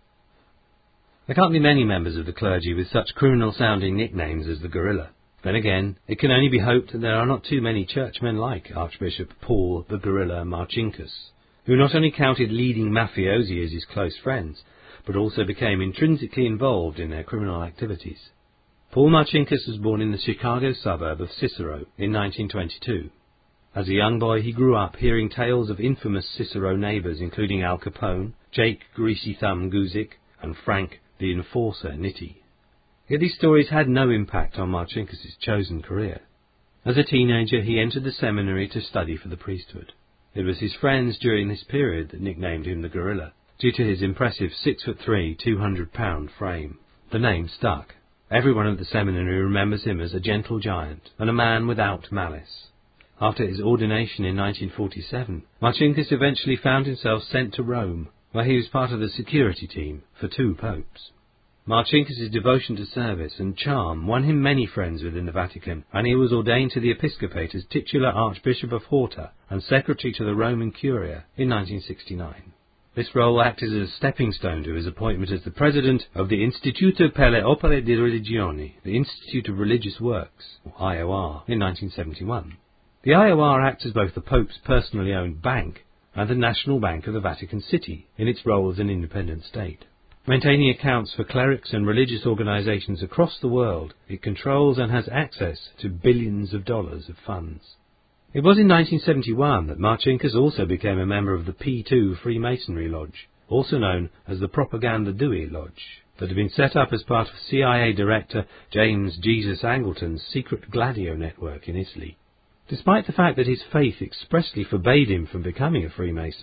There can't be many members of the clergy with such criminal-sounding nicknames as the Gorilla. Then again, it can only be hoped that there are not too many churchmen like Archbishop Paul the Gorilla Marcinkus, who not only counted leading mafiosi as his close friends, but also became intrinsically involved in their criminal activities. Paul Marcinkus was born in the Chicago suburb of Cicero in 1922. As a young boy, he grew up hearing tales of infamous Cicero neighbours, including Al Capone, Jake Greasy Thumb Guzik, and Frank the Enforcer Nitti. Yet these stories had no impact on Marcinkus' chosen career. As a teenager, he entered the seminary to study for the priesthood. It was his friends during this period that nicknamed him the Gorilla, due to his impressive 6'3", 200-pound frame. The name stuck. Everyone at the seminary remembers him as a gentle giant and a man without malice. After his ordination in 1947, Marcinkus eventually found himself sent to Rome, where he was part of the security team for 2 popes. Marcinkus' devotion to service and charm won him many friends within the Vatican, and he was ordained to the episcopate as titular Archbishop of Horta and secretary to the Roman Curia in 1969. This role acted as a stepping stone to his appointment as the president of the Istituto per le Opere di Religione, the Institute of Religious Works, or IOR, in 1971. The IOR acts as both the Pope's personally owned bank and the National Bank of the Vatican City in its role as an independent state. Maintaining accounts for clerics and religious organizations across the world, it controls and has access to billions of dollars of funds. It was in 1971 that Marcinkus also became a member of the P2 Freemasonry Lodge, also known as the Propaganda Due Lodge, that had been set up as part of CIA Director James Jesus Angleton's secret Gladio network in Italy. Despite the fact that his faith expressly forbade him from becoming a Freemason,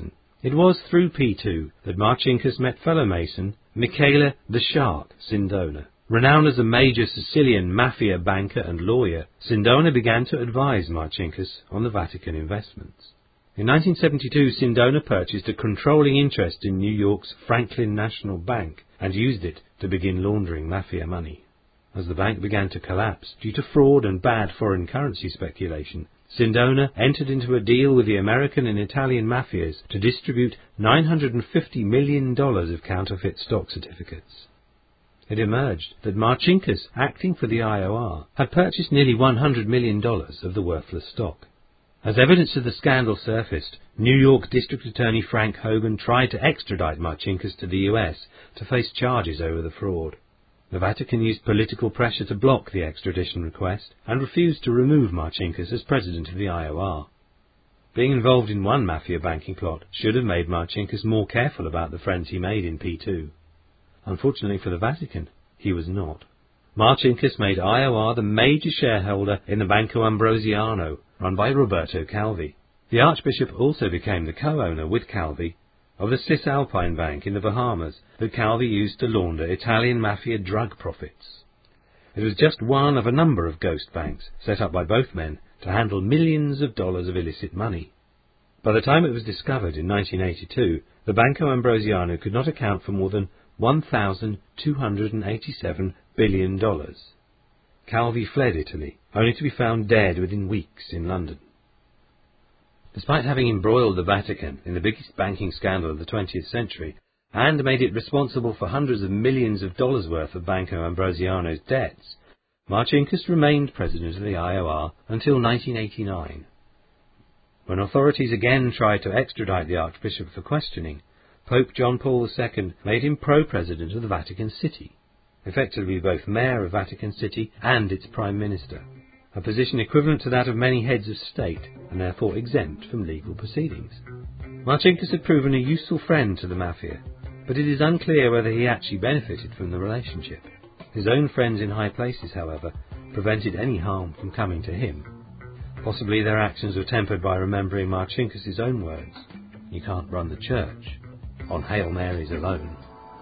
It was through P2 that Marcinkus met fellow Mason Michele the Shark Sindona. Renowned as a major Sicilian mafia banker and lawyer, Sindona began to advise Marcinkus on the Vatican investments. In 1972, Sindona purchased a controlling interest in New York's Franklin National Bank and used it to begin laundering mafia money. As the bank began to collapse due to fraud and bad foreign currency speculation, Sindona entered into a deal with the American and Italian mafias to distribute $950 million of counterfeit stock certificates. It emerged that Marcinkus, acting for the IOR, had purchased nearly $100 million of the worthless stock. As evidence of the scandal surfaced, New York District Attorney Frank Hogan tried to extradite Marcinkus to the US to face charges over the fraud. The Vatican used political pressure to block the extradition request and refused to remove Marcinkus as president of the IOR. Being involved in one mafia banking plot should have made Marcinkus more careful about the friends he made in P2. Unfortunately for the Vatican, he was not. Marcinkus made IOR the major shareholder in the Banco Ambrosiano, run by Roberto Calvi. The Archbishop also became the co-owner with Calvi of the Cisalpine Bank in the Bahamas that Calvi used to launder Italian mafia drug profits. It was just one of a number of ghost banks set up by both men to handle millions of dollars of illicit money. By the time it was discovered in 1982, the Banco Ambrosiano could not account for more than $1,287 billion. Calvi fled Italy, only to be found dead within weeks in London. Despite having embroiled the Vatican in the biggest banking scandal of the 20th century, and made it responsible for hundreds of millions of dollars worth of Banco Ambrosiano's debts, Marcinkus remained president of the IOR until 1989. When authorities again tried to extradite the Archbishop for questioning, Pope John Paul II made him pro-president of the Vatican City, effectively both mayor of Vatican City and its prime minister, a position equivalent to that of many heads of state and therefore exempt from legal proceedings. Marcinkus had proven a useful friend to the mafia, but it is unclear whether he actually benefited from the relationship. His own friends in high places, however, prevented any harm from coming to him. Possibly their actions were tempered by remembering Marcinkus' own words, "You can't run the church on Hail Marys alone."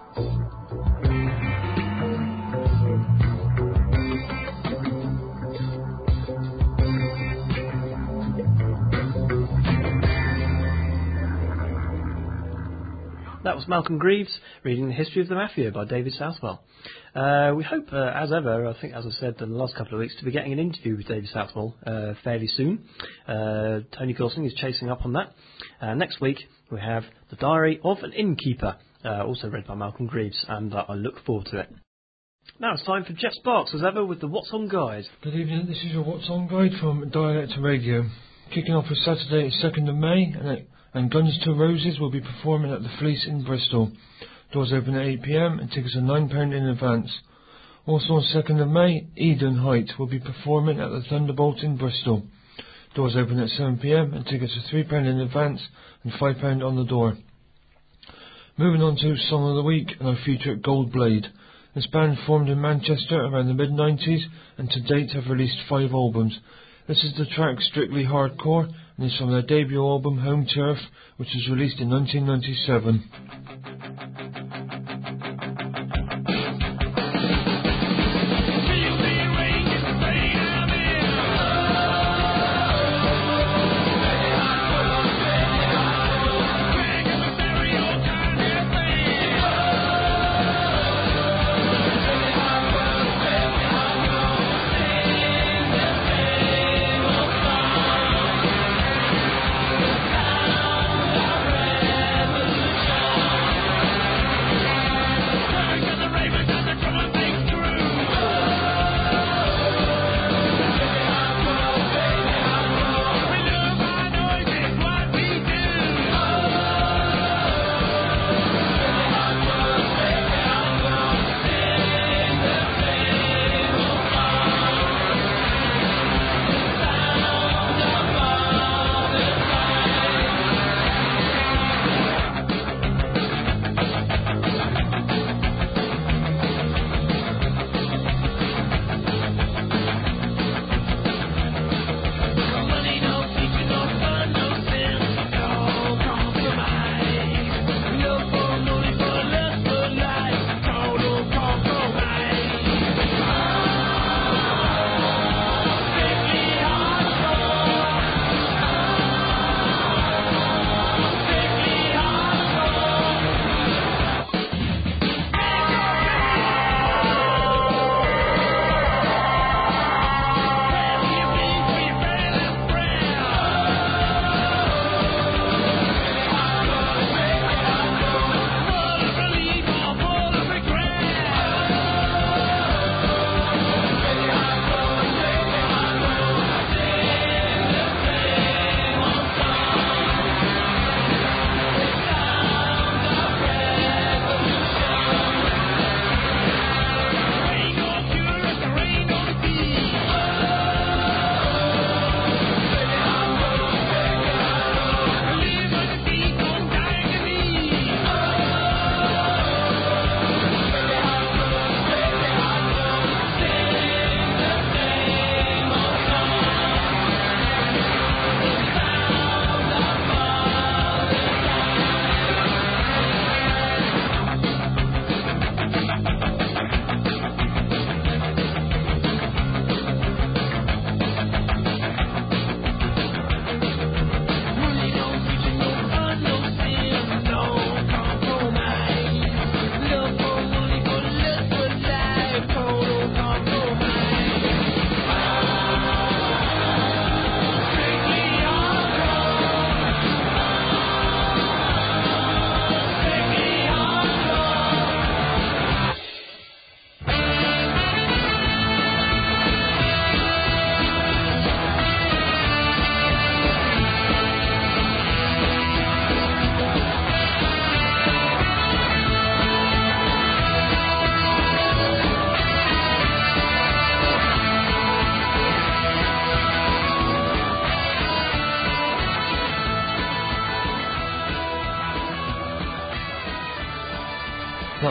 That was Malcolm Greaves reading The History of the Mafia by David Southwell. We hope, as ever, I think as I said in the last couple of weeks, to be getting an interview with David Southwell fairly soon. Tony Gosling is chasing up on that. Next week we have The Diary of an Innkeeper, also read by Malcolm Greaves, and I look forward to it. Now it's time for Jeff Sparks, as ever, with the What's On Guide. Good evening, this is your What's On Guide from Dialect Radio. Kicking off with Saturday, 2nd of May, and Guns to Roses will be performing at the Fleece in Bristol. Doors open at 8 p.m. and tickets are £9 in advance. Also on 2nd of May, Eden Height will be performing at the Thunderbolt in Bristol. Doors open at 7 p.m. and tickets are £3 in advance and £5 on the door. Moving on to Song of the Week and our feature at Gold Blade. This band formed in Manchester around the mid-90s and to date have released 5 albums. This is the track Strictly Hardcore and is from their debut album Home Turf, which was released in 1997.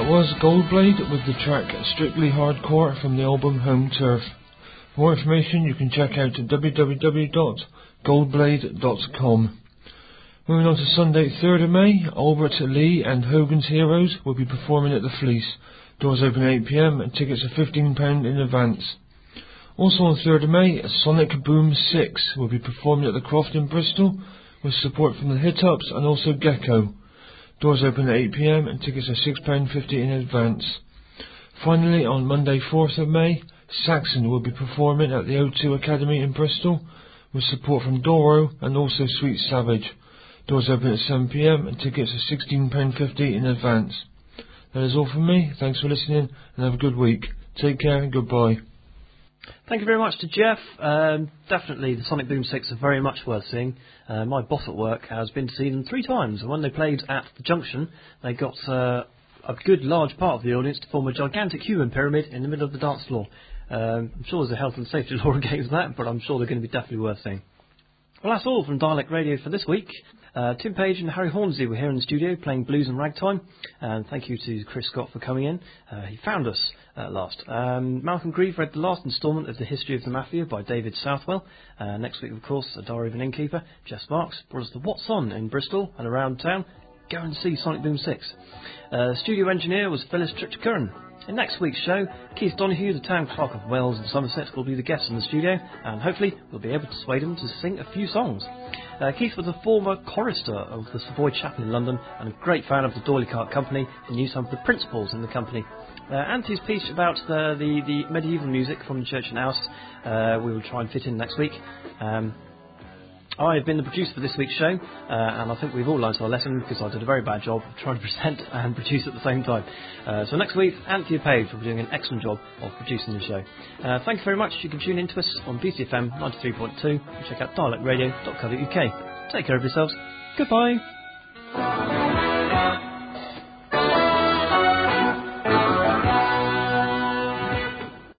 That was Goldblade with the track Strictly Hardcore from the album Home Turf. For more information you can check out www.goldblade.com. Moving on to Sunday 3rd of May, Albert Lee and Hogan's Heroes will be performing at the Fleece. Doors open at 8pm and tickets are £15 in advance. Also on 3rd of May, Sonic Boom 6 will be performing at the Croft in Bristol with support from the Hit-Ups and also Gecko. Doors open at 8pm and tickets are £6.50 in advance. Finally, on Monday 4th of May, Saxon will be performing at the O2 Academy in Bristol with support from Doro and also Sweet Savage. Doors open at 7pm and tickets are £16.50 in advance. That is all from me. Thanks for listening and have a good week. Take care and goodbye. Thank you very much to Jeff. Definitely the Sonic Boom 6 are very much worth seeing. My boss at work has been to see them 3 times, and when they played at the Junction, they got a good large part of the audience to form a gigantic human pyramid in the middle of the dance floor. I'm sure there's a health and safety law against that, but I'm sure they're going to be definitely worth seeing. Well, that's all from Dialect Radio for this week. Tim Page and Harry Hornsey were here in the studio playing blues and ragtime, and thank you to Chris Scott for coming in. He found us at last. Malcolm Grieve read the last instalment of The History of the Mafia by David Southwell. Next week, of course, A Diary of an Innkeeper. Jess Marks brought us the What's On in Bristol and around town. Go and see Sonic Boom 6. Studio engineer was Phyllis Triptykuran. In next week's show, Keith Donoghue, the Town Clerk of Wales and Somerset, will be the guest in the studio, and hopefully we'll be able to persuade him to sing a few songs. Keith was a former chorister of the Savoy Chapel in London and a great fan of the D'Oyly Carte Company and knew some of the principals in the company. Anthony's piece about the medieval music from the Church and House we will try and fit in next week. I've been the producer for this week's show, and I think we've all learned our lesson because I did a very bad job of trying to present and produce at the same time. So next week, Anthony Page will be doing an excellent job of producing the show. Thank you very much. You can tune in to us on BCFM 93.2 and check out dialectradio.co.uk. Take care of yourselves. Goodbye.